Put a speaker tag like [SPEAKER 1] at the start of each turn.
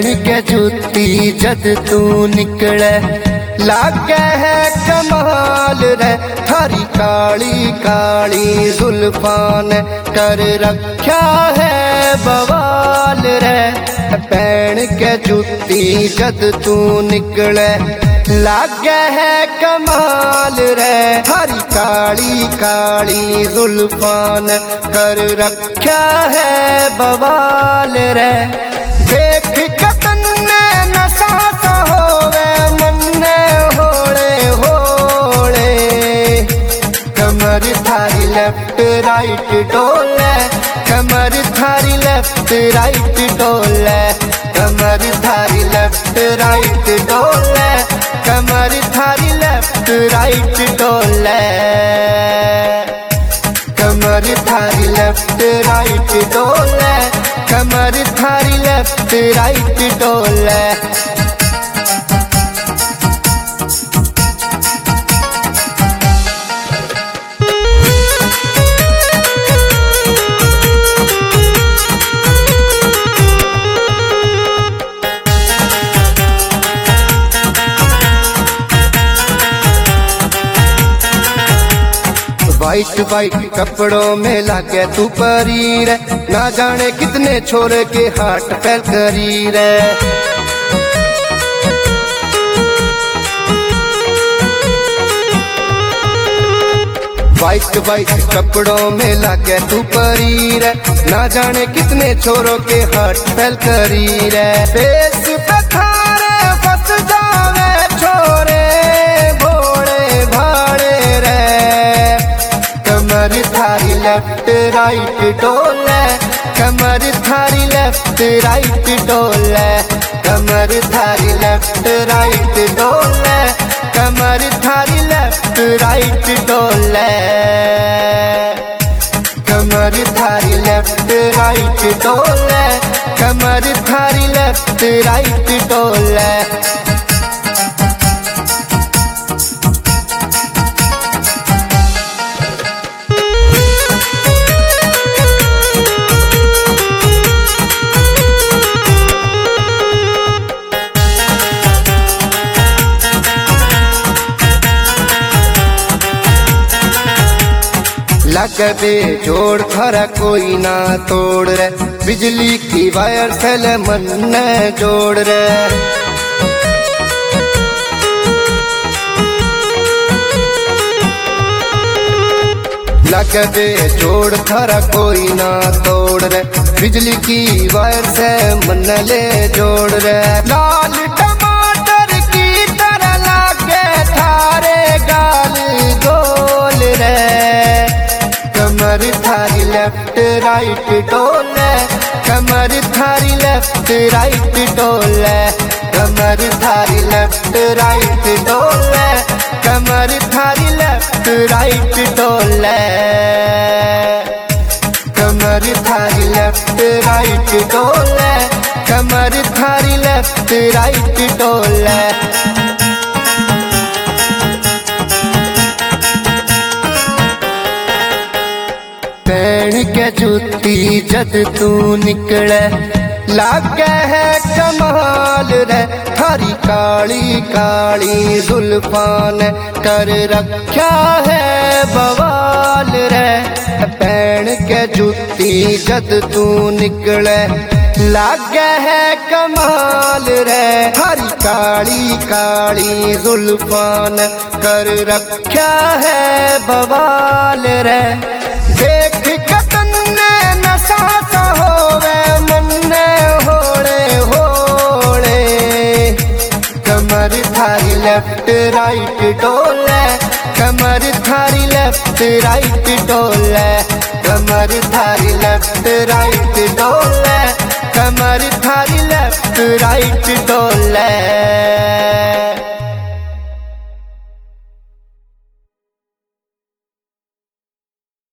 [SPEAKER 1] पैण के जुत्ती जद तू निकले लागे है कमाल रे। थारी काली काली जुल्फान कर रखा है बवाल रे। पैण के जुत्ती जद तू निकले लागे है कमाल रे। थारी काली काली जुल्फान कर रखा है बवाल रे। देख कतन नशा सा होवे मन्ने होले होले। कमर थारी लेफ्ट राइट डोले, कमर थारी लेफ्ट राइट डोले। कमर थारी लेफ्ट राइट डोले, कमर थारी लेफ्ट राइट डोले। कमर थारी लेफ्ट राइट डोले, कमर थारी लेफ्ट राइट डोले। वाइट वाइट कपड़ों में लागे तू परी रे। ना जाने कितने छोरे के हाथ फैल करी रे। वाइट वाइट कपड़ों में लागे तू परी रे। ना जाने कितने छोरों के हाथ फैल करी रे। फेस पे थारे फंस जावे छोरे भोले भाड़े रे। कमर थारी लेफ्ट राइट डोले, कमर थारी लेफ्ट राइट डोले। कमर थारी लेफ्ट राइट डोले, कमर थारी लेफ्ट राइट डोले। कमर थारी लेफ्ट राइट डोले, कमर थारी लेफ्ट राइट डोले। लगबे जोड़ खरा कोई ना तोड़ रे। बिजली की वायर फैले मन ने जोड़ रे। लगबे जोड़ खरा कोई ना तोड़ रे। बिजली की वायर से मन ले जोड़ रे। लाल टमाटर की तरह लागे थारे गाल गोल रे। कमर थारी लेफ्ट राइट डोले, कमर थारी लेफ्ट राइट डोले। कमर थारी लेफ्ट राइट डोले, कमर थारी लेफ्ट राइट डोले। कमर थारी लेफ्ट राइट डोले, कमर थारी लेफ्ट राइट डोले। पैण के जुत्ती जद तू निकले लागे है कमाल रे। थारी काली काली जुल्फान कर रखा है बवाल रे। पैण के जुत्ती जद तू निकले लागे है कमाल रे। थारी काली काली जुल्फान कर रखा है बवाल रे। देख कतन नशा सा होवे मन्ने होले होले। कमर थारी लेफ्ट राइट डोले, कमर थारी लेफ्ट राइट डोले। कमर थारी लेफ्ट राइट